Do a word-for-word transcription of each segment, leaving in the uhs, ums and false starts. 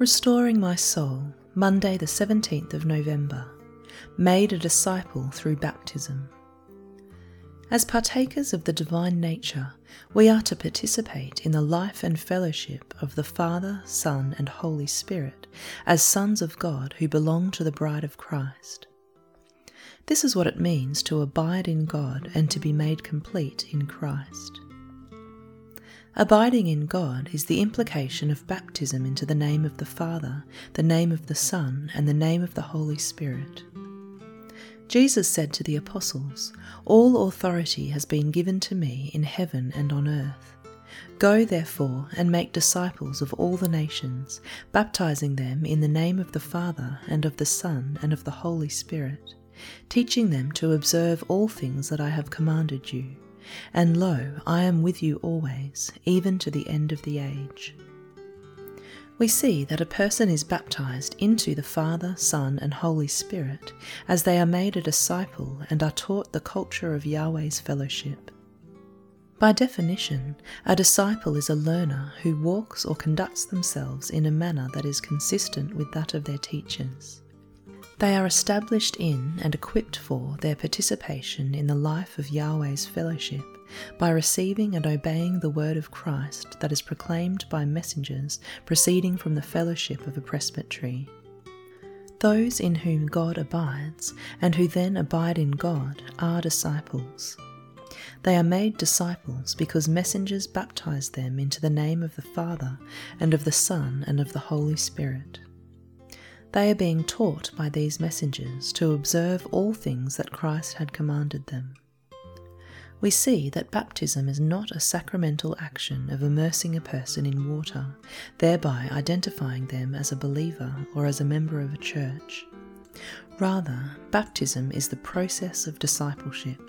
Restoring my soul, Monday the seventeenth of November. Made a disciple through baptism. As partakers of the divine nature, we are to participate in the life and fellowship of the Father, Son, and Holy Spirit as sons of God who belong to the bride of Christ. This is what it means to abide in God and to be made complete in Christ. Abiding in God is the implication of baptism into the name of the Father, the name of the Son, and the name of the Holy Spirit. Jesus said to the apostles, "All authority has been given to me in heaven and on earth. Go therefore and make disciples of all the nations, baptizing them in the name of the Father and of the Son and of the Holy Spirit, teaching them to observe all things that I have commanded you. And lo, I am with you always, even to the end of the age." We see that a person is baptized into the Father, Son, and Holy Spirit as they are made a disciple and are taught the culture of Yahweh's fellowship. By definition, a disciple is a learner who walks or conducts themselves in a manner that is consistent with that of their teachers. They are established in and equipped for their participation in the life of Yahweh's fellowship by receiving and obeying the word of Christ that is proclaimed by messengers proceeding from the fellowship of a presbytery. Those in whom God abides and who then abide in God are disciples. They are made disciples because messengers baptize them into the name of the Father and of the Son and of the Holy Spirit. They are being taught by these messengers to observe all things that Christ had commanded them. We see that baptism is not a sacramental action of immersing a person in water, thereby identifying them as a believer or as a member of a church. Rather, baptism is the process of discipleship.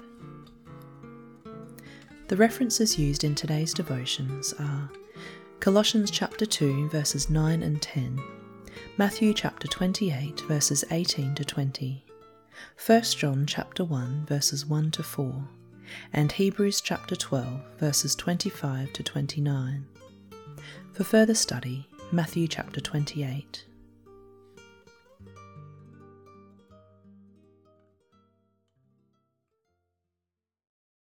The references used in today's devotions are Colossians chapter two verses nine and ten, Matthew chapter twenty-eight verses eighteen to twenty, First John chapter one verses one to four, and Hebrews chapter twelve verses twenty-five to twenty-nine. For further study, Matthew chapter twenty-eight.